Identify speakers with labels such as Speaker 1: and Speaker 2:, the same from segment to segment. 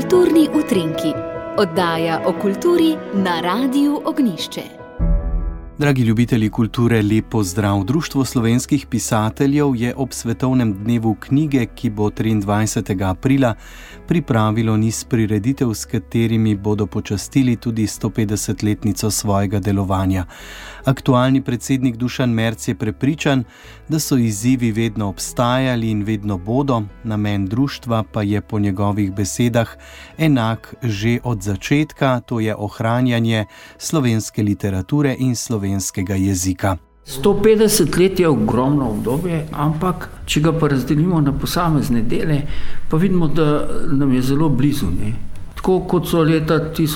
Speaker 1: Kulturni utrinki, oddaja o kulturi na Radiu Ognjišče. Dragi ljubitelji kulture, lep pozdrav! Društvo slovenskih pisateljev je ob Svetovnem dnevu knjige, ki bo 23. aprila, pripravilo niz prireditev, s katerimi bodo počastili tudi 150-letnico svojega delovanja. Aktualni predsednik Dušan Merc je prepričan, da so izzivi vedno obstajali in vedno bodo, namen društva pa je po njegovih besedah enak že od začetka, to je ohranjanje slovenske literature in slovenskega jezika.
Speaker 2: 150 let je ogromno obdobje, ampak če ga pa razdelimo na posamezne dele, pa vidimo, da nam je zelo blizu. Tako kot so leta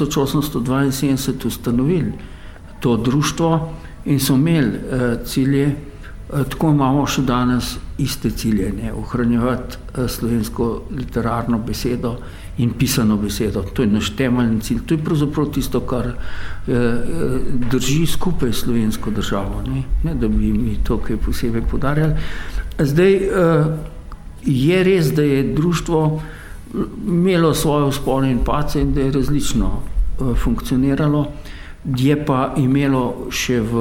Speaker 2: 1872 ustanovili to društvo in so imeli cilje, tako imamo še danes iste cilje, ohranjevati slovensko literarno besedo in pisano besedo. To je naš temeljni cilj. To je pravzaprav tisto, kar drži skupaj slovensko državo, ne da bi mi to kaj posebej poudarjali. Zdaj, je res, da je društvo imelo svoje vzpone in padce in da je različno funkcioniralo, je pa imelo še v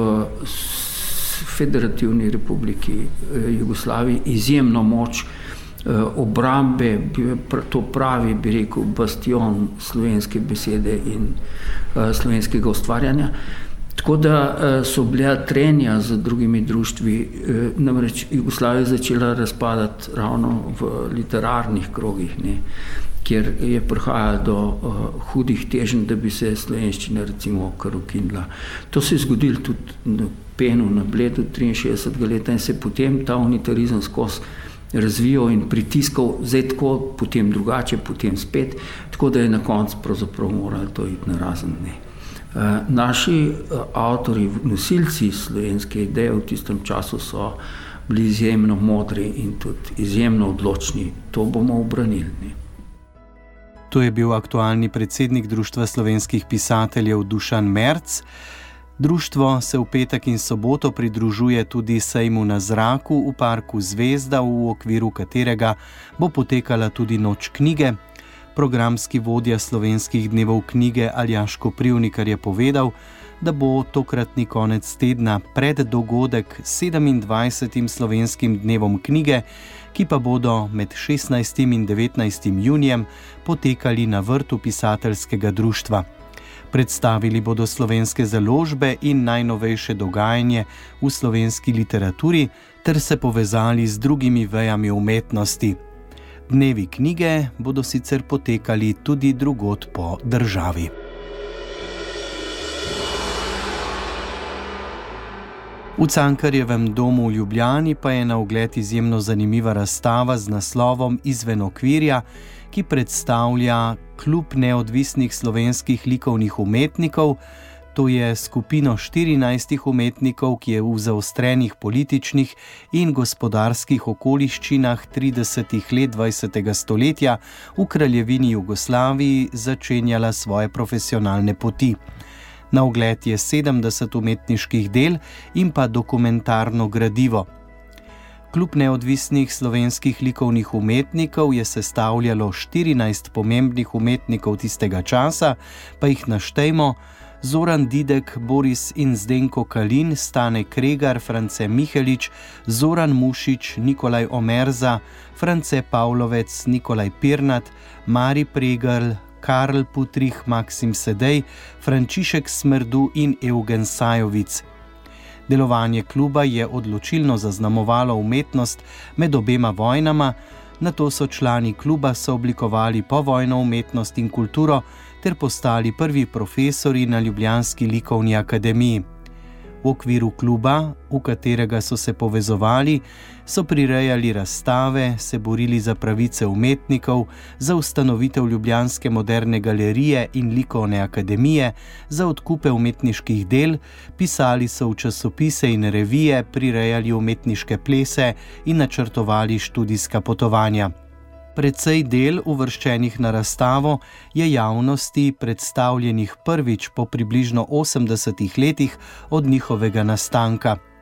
Speaker 2: Federativni republiki Jugoslaviji izjemno moč obrambe, to pravi, bi rekel, bastion slovenske besede in slovenskega ustvarjanja. Tako da so bila trenja z drugimi društvi, namreč Jugoslavija je začela razpadati ravno v literarnih krogih, kjer je prihajalo do hudih teženj, da bi se slovenščina recimo kar ukinila. To se je zgodilo tudi na Penu, na Bledu 63. leta in se potem ta unitarizem skozi razvijal in pritiskal, zdaj tako, potem drugače, potem spet, tako da je na koncu pravzaprav morali to iti narazen. Naši avtori, nosilci slovenske ideje v tistem času so bili izjemno modri in tudi izjemno odločni. To bomo obranili.
Speaker 1: To je bil aktualni predsednik Društva slovenskih pisateljev Dušan Merc. Društvo se v petek in soboto pridružuje tudi sejmu na zraku v parku Zvezda, v okviru katerega bo potekala tudi noč knjige. Programski vodja slovenskih dnevov knjige Aljaž Koprivnikar je povedal, da bo tokratni konec tedna preddogodek 27. slovenskim dnevom knjige, ki pa bodo med 16. in 19. junijem potekali na vrtu pisateljskega društva. Predstavili bodo slovenske založbe in najnovejše dogajanje v slovenski literaturi ter se povezali z drugimi vejami umetnosti. Dnevi knjige bodo sicer potekali tudi drugod po državi. V Cankarjevem domu v Ljubljani pa je na ogled izjemno zanimiva razstava z naslovom Izven okvirja, ki predstavlja Klub neodvisnih slovenskih likovnih umetnikov. To je skupino 14 umetnikov, ki je v zaostrenih političnih in gospodarskih okoliščinah 30. let 20. stoletja v kraljevini Jugoslaviji začenjala svoje profesionalne poti. Na ogled je 70 umetniških del in pa dokumentarno gradivo. Klub neodvisnih slovenskih likovnih umetnikov je sestavljalo 14 pomembnih umetnikov tistega časa, pa jih naštejmo: Zoran Didek, Boris in Zdenko Kalin, Stane Kregar, France Mihelič, Zoran Mušič, Nikolaj Omerza, France Pavlovec, Nikolaj Pirnat, Mari Pregrl, Karl Putrih, Maksim Sedej, Frančišek Smrdu in Eugen Sajovic. Delovanje kluba je odločilno zaznamovalo umetnost med obema vojnama, nato so člani kluba sooblikovali povojno umetnost in kulturo ter postali prvi profesorji na ljubljanski likovni akademiji. V okviru kluba, v katerega so se povezovali, so prirejali razstave, se borili za pravice umetnikov, za ustanovitev ljubljanske moderne galerije in likovne akademije, za odkupe umetniških del, pisali so v časopise in revije, prirejali umetniške plese in načrtovali študijska potovanja. Precej del, uvrščenih na razstavo, je javnosti predstavljenih prvič po približno 80 letih od njihovega nastanka.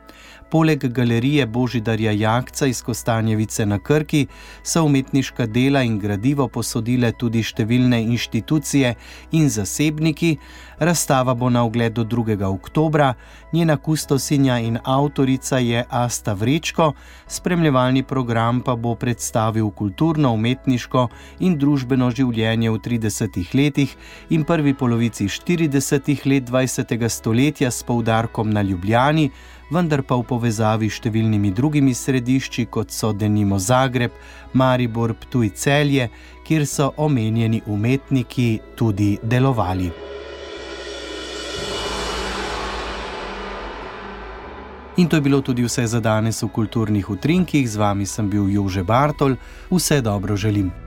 Speaker 1: Poleg galerije Božidarja Jakca iz Kostanjevice na Krki so umetniška dela in gradivo posodile tudi številne inštitucije in zasebniki. Razstava bo na ogled do 2. oktobra, njena kustosinja in avtorica je Asta Vrečko, spremljevalni program pa bo predstavil kulturno, umetniško in družbeno življenje v 30 letih in prvi polovici 40 let 20. stoletja s poudarkom na Ljubljani, vendar pa v povezavi s številnimi drugimi središči, kot so denimo Zagreb, Maribor, Ptuj, Celje, kjer so omenjeni umetniki tudi delovali. In to je bilo tudi vse za danes v Kulturnih utrinkih. Z vami sem bil Jože Bartol. Vse dobro želim.